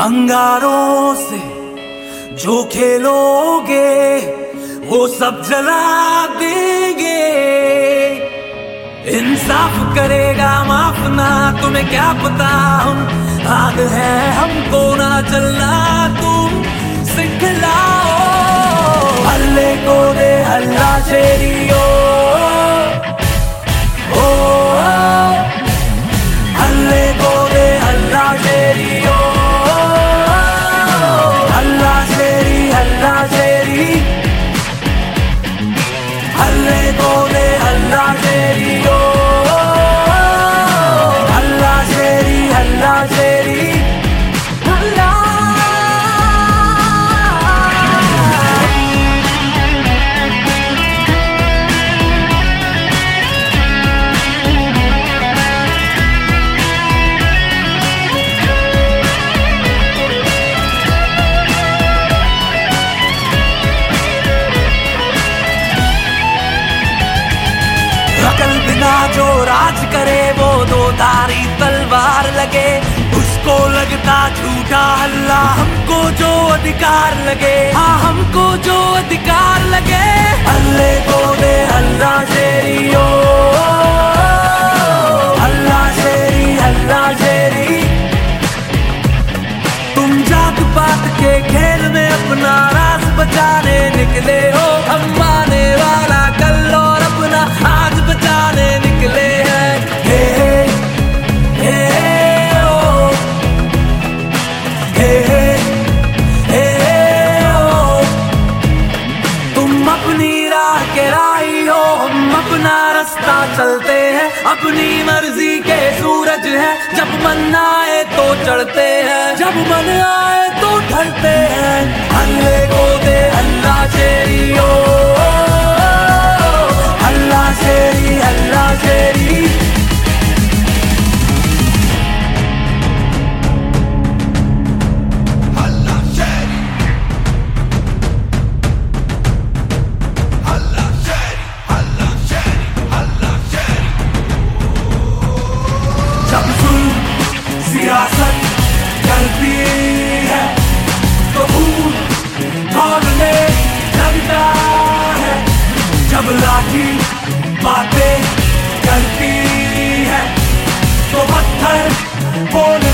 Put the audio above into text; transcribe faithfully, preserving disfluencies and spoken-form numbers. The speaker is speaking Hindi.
अंगारों से जो खेलोगे वो सब जला देंगे। इंसाफ करेगा माफ ना, तुम्हें क्या पता हम आग है हमको ना चलना, तुम सिखलाओ। हल्ले को दे हल्ला शेरियो, ओ हल्ले को दे हल्ला शेरियो, हल्ला शेरी हल्ला शेरी, हल्ले को दे हल्ला शेरियो, हल्ला शेरी हल्ला शेरी, हल्ला। अकल बिना जो राज करे वो दो धारी तलवार लगे, उसको लगता झूठा हल्ला, हमको जो अधिकार लगे, हाँ हमको जो अधिकार लगे। हल्ले को दे हल्ला शेरियो, हल्ला शेरी हल्ला शेरी। तुम जात पात के खेल में अपना राज बचाने निकले हो, हम आने वाला कल और अपना आज बचाने निकले हैं। हे हे हे ओ, हे हे हे ओ। तुम अपनी राह के राही हो, हम अपना रास्ता चलते हैं, अपनी मर्जी के सूरज है, जब मन आए तो चढ़ते हैं, जब मन आए तो ढलते हैं। हल्ले को दे हल्ला शेरियो, हल्ला शेरी हल्ला शेरी। जब जुल्म सियासत करती है तो खून भागने लगता है, जब लाठी बातें करती है तो पत्थर बोलने